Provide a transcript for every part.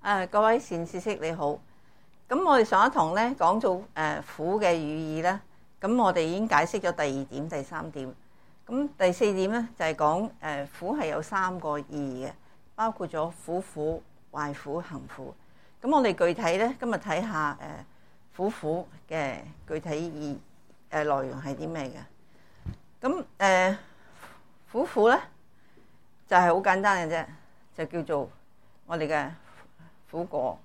各位善知識你好。咁我哋上一堂咧講到苦嘅寓意啦。咁我哋已經解釋咗第二點、第三點。咁第四點咧就係講苦係有3個意義嘅，包括咗苦苦、壞苦、行苦。咁我哋具體咧今日睇下苦苦嘅具體內容係啲咩嘅。咁苦苦咧就係好簡單嘅啫，就叫做我哋嘅苦果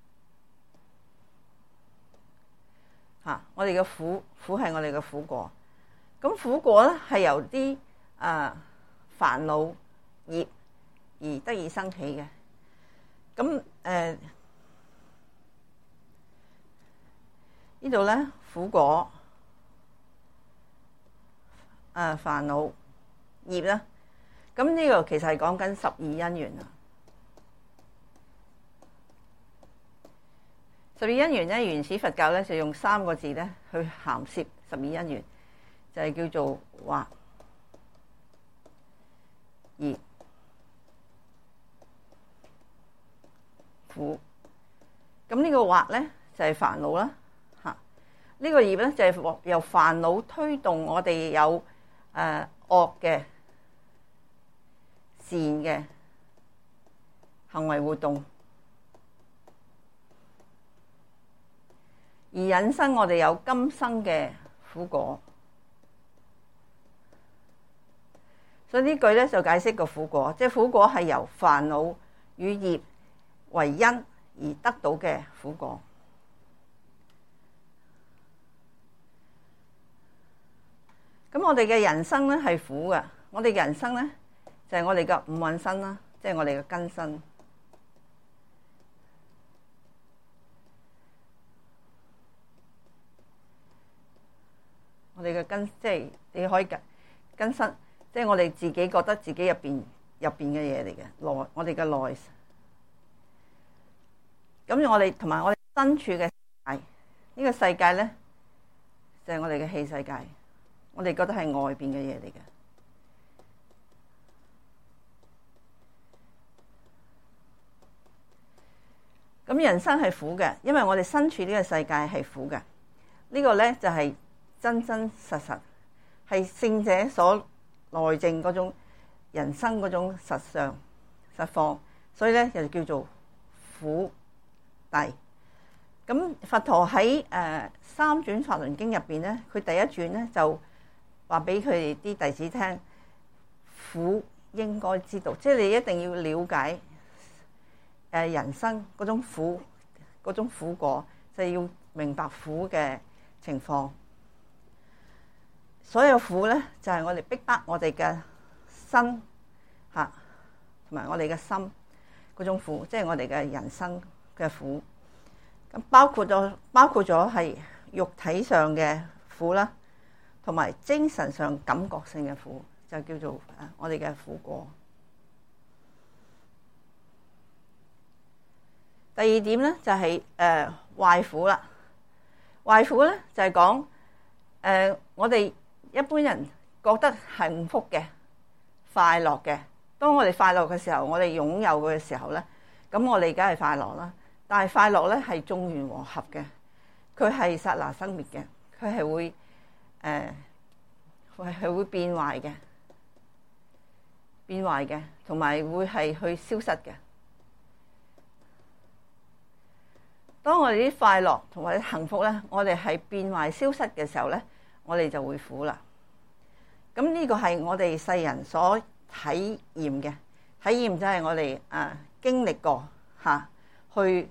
嚇。我哋嘅苦係我哋嘅苦果。咁苦果咧係由啲煩惱業而得以生起嘅。咁呢度咧苦果煩惱業啦。咁呢個其實係講緊12因緣啊。12因緣咧，原始佛教咧就用3個字咧去涵攝12因緣，就係叫做惑、業、苦。咁呢個惑咧就係煩惱啦，嚇。呢個業咧就係由煩惱推動我哋有惡嘅、善嘅行為活動，而引申我哋有今生嘅苦果。所以呢句咧就解釋個苦果，即係苦果係由煩惱與業為因而得到嘅苦果。咁我哋嘅人生咧係苦嘅，我哋嘅人生咧就係我哋嘅五蘊身啦，即係我哋嘅根身。我哋嘅根，即係你可以根身，即係我哋自己覺得自己入邊嘅嘢嚟嘅我哋嘅內。咁我哋同埋我哋身處嘅世界，呢個世界咧就係我哋嘅器世界，我哋覺得係外邊嘅嘢嚟嘅。咁人生係苦嘅，因為我哋身處呢個世界係苦嘅。呢個咧就係真真實實係聖者所內證嗰種人生嗰種實相實況，所以咧就叫做苦諦。咁佛陀喺三轉法輪經入邊咧，佢第一轉咧就話俾佢哋啲弟子聽，苦應該知道，即係你一定要了解人生嗰種苦，嗰種苦果，就係要明白苦嘅情況。所有苦咧就係我哋逼迫我哋嘅身嚇，同埋我哋嘅心嗰種苦，即係我哋嘅人生嘅苦。咁包括咗係肉體上嘅苦啦，同埋精神上感覺性嘅苦，就叫做我哋嘅苦果。第二點咧就係壞苦啦。壞苦咧就係講我哋一般人覺得幸福嘅、快樂嘅。當我哋快樂嘅時候，我哋擁有嘅時候咧，咁我哋梗係快樂啦。但係快樂咧係眾緣和合嘅，佢係剎那生滅嘅，佢係會會變壞嘅，同埋會係去消失嘅。當我哋啲快樂同埋幸福咧，我哋係變壞消失嘅時候咧，我哋就會苦啦。咁呢個係我哋世人所體驗嘅體驗，就係我哋經歷過去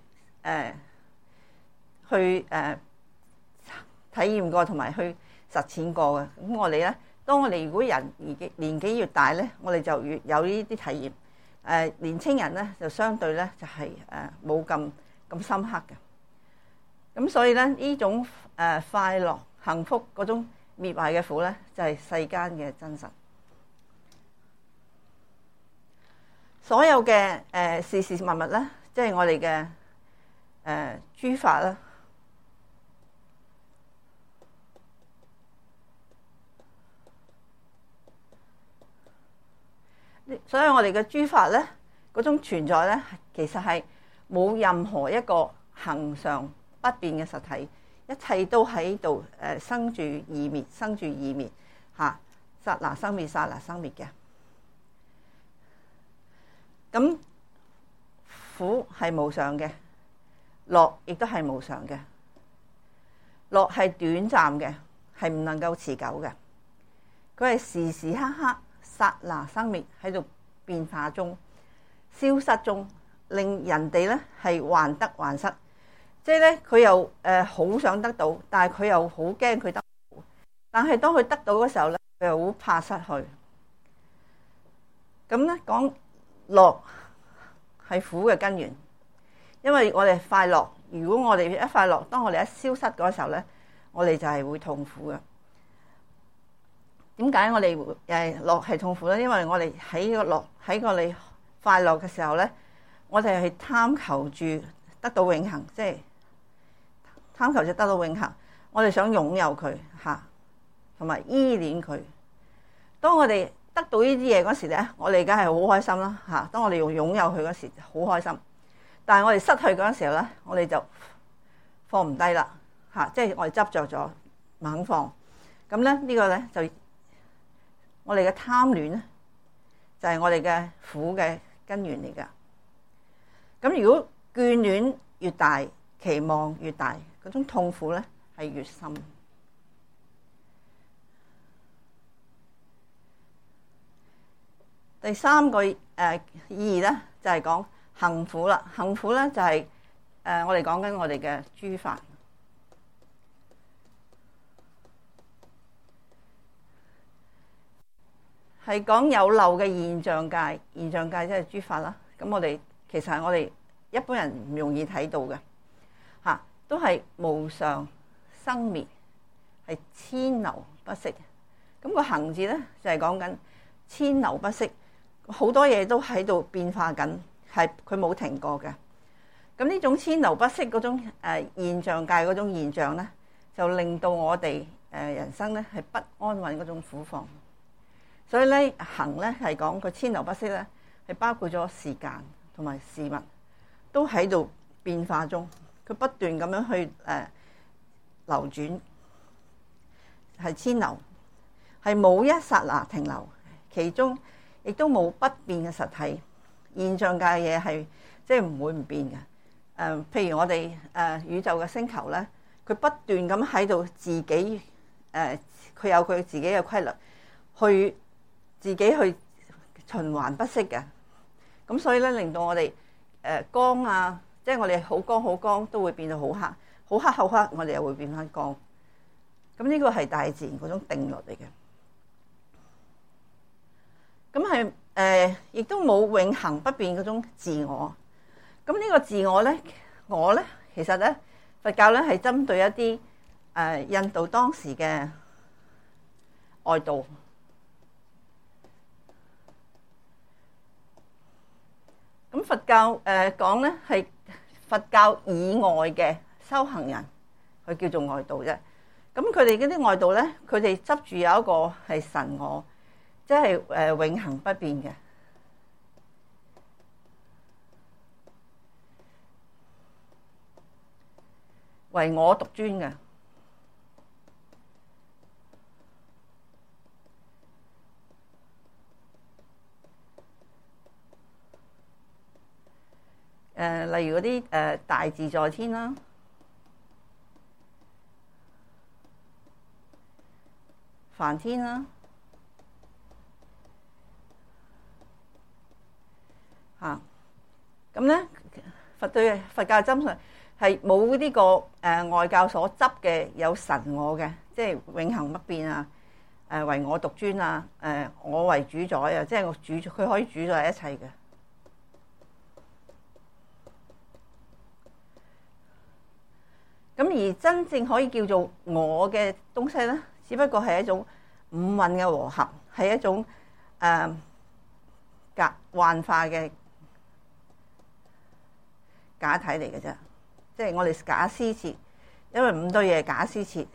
體驗過同埋去實踐過嘅。咁我哋咧，當我哋如果年紀越大咧，我哋就越有呢啲體驗。年青人咧就相對咧就係冇咁深刻嘅。咁所以咧呢種快樂幸福嗰種滅壞嘅苦咧，就係世間嘅真實。所有嘅事物咧，即係我哋嘅諸法啦，所以我哋嘅諸法咧，嗰種存在咧，其實係冇任何一個恆常不變嘅實體，一切都喺度生住異滅，生住異滅嚇，剎那生滅，剎那生滅嘅。咁苦係無常嘅，樂亦都係無常嘅。樂係短暫嘅，係唔能夠持久嘅。佢係時時刻刻剎那生滅，喺度變化中、消失中，令人哋咧係患得患失。即係咧，佢又好想得到，但係佢又好驚佢得到。但係當佢得到嘅時候咧，佢又好怕失去。咁咧講樂係苦嘅根源，因為我哋快樂，如果我哋一快樂，當我哋一消失嗰時候咧，我哋就係會痛苦嘅。點解我哋樂係痛苦咧？因為我哋喺我哋快樂嘅時候咧，我哋係貪求住得到永恆，即係貪求住得到永恆。我哋想擁有佢嚇，同埋依戀佢。當我哋得到呢啲嘢嗰時咧，我哋梗係好開心啦嚇。當我哋擁有佢嗰時，好開心。但係我哋失去嗰陣時候咧，我哋就放唔低啦嚇，即係我哋執着咗，唔肯放。咁咧呢個咧就我哋嘅貪戀咧，就係我哋嘅苦嘅根源嚟㗎。咁如果眷戀越大，期望越大，嗰種痛苦咧係越深。第三個意義咧就係講行苦啦。行苦咧就係我哋講緊我哋嘅諸法，係講有漏嘅現象界。現象界即係諸法啦。咁我哋其實係我哋一般人唔容易睇到嘅嚇，都係無常生滅，係千流不息。咁個行字咧就係講緊千流不息。好多嘢都喺度變化緊，係佢冇停過嘅。咁呢種千流不息嗰種現象界嗰種現象咧，就令到我哋人生咧係不安穩嗰種苦況。所以咧行咧係講個千流不息咧，係包括咗時間同埋事物都喺度變化中，佢不斷咁樣去流轉，係千流，係冇一剎那停留，其中亦都冇不變嘅實體。現象界嘅嘢係即係唔會唔變嘅。譬如我哋宇宙嘅星球咧，佢不斷咁喺度自己佢有佢自己嘅規律，去自己去循環不息嘅。咁所以咧令到我哋光啊，即係我哋好光好光都會變到好黑，好黑好黑，我哋又會變翻光。咁呢個係大自然嗰種定律嚟嘅。咁係亦都冇永恆不變嗰種自我。咁呢個自我咧，我咧其實咧佛教咧係針對一啲印度當時嘅外道。咁佛教講咧係佛教以外嘅修行人，佢叫做外道啫。咁佢哋嗰啲外道咧，佢哋執住有一個係神我，即係永恆不變嘅，唯我獨尊嘅。例如嗰啲大自在天啦，梵天啦，嚇咁咧，佛教針上係冇呢個外教所執嘅有神我嘅，即係永恆不變啊，唯我獨尊啊，我為主宰啊，即係我主，佢可以主宰一切嘅。咁而真正可以叫做我嘅東西咧，只不過係一種五蘊嘅和合，係一種幻化嘅假體嚟嘅啫。即係我哋假施設，因為五對嘢假施設，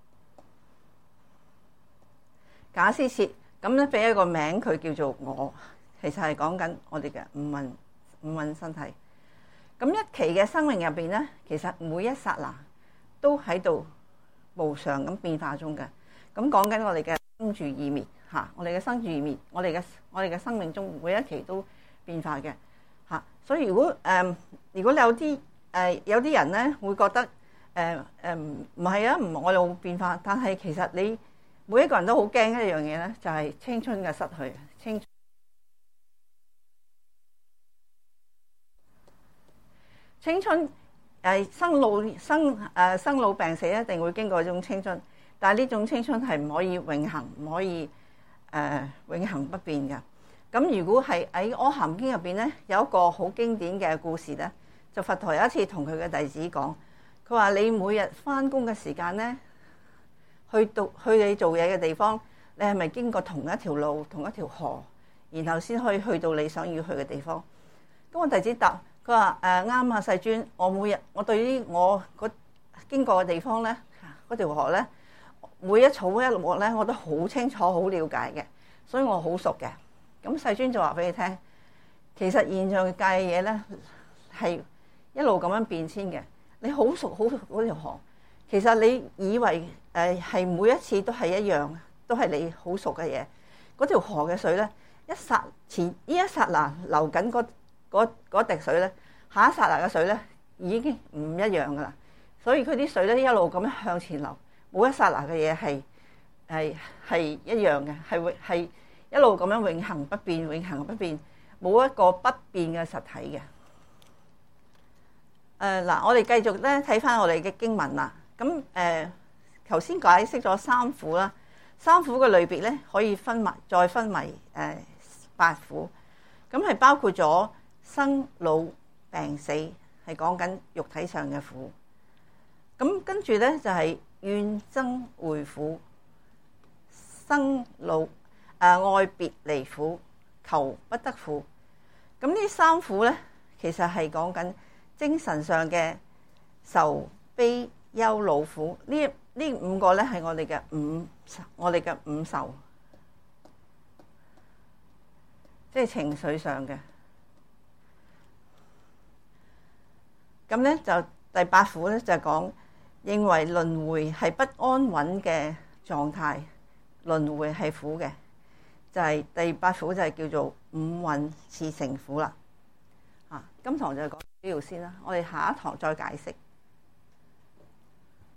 假施設咁咧，俾一個名佢叫做我。 其實係講緊我哋嘅五蘊身體。咁一期嘅生命入邊咧，其實每一剎那都喺度無常咁變化中嘅。咁講緊我哋嘅生住異滅嚇，我哋嘅生住異滅，我哋嘅生命中每一期都變化嘅嚇。所以如果你有啲人咧會覺得唔係啊，我有變化，但係其實你每一個人都好驚一樣嘢咧，就係青春嘅失去。青春生老病死一定會經過一種青春，但係呢種青春係唔可以永恆，唔可以永恆不變嘅。咁如果係喺《阿含經》入邊咧，有一個好經典嘅故事咧，就佛陀有一次同佢嘅弟子講，佢話你每日返工嘅時間咧，去你做嘢嘅地方，你係咪經過同一條路、同一條河，然後先可以去到你想要去嘅地方？咁我弟子答。佢話啱啊，世尊，我每日我對於我經過嘅地方咧，嗰條河咧，每一草一木咧，我都好清楚、好了解嘅，所以我好熟嘅。咁世尊就話俾你聽，其實現象界嘅嘢咧係一路咁樣變遷嘅。你好熟嗰條河，其實你以為係每一次都係一樣，都係你好熟嘅嘢。嗰條河嘅水咧，一剎那流緊嗰滴水咧，下一剎那嘅水咧已經唔一樣噶啦，所以佢啲水咧一路咁樣向前流，冇一剎那嘅嘢係一樣嘅，係一路咁樣永恆不變，永恆不變，冇一個不變嘅實體嘅。嗱，我哋繼續咧睇翻我哋嘅經文啦。咁頭先解釋咗三苦啦，三苦嘅類別咧可以再分為八苦，咁係包括咗生老病死，係講緊肉體上嘅苦。咁跟住咧就係怨憎會苦、生老愛別離苦、求不得苦。咁呢三苦咧，其實係講緊精神上嘅愁悲憂惱苦。呢五個咧係我哋嘅五愁，即係情緒上嘅。咁咧就第八苦咧就係講認為輪迴係不安穩嘅狀態，輪迴係苦嘅，就係第八苦就係叫做五蘊熾盛苦啦。今堂就講呢度先啦，我哋下一堂再解釋。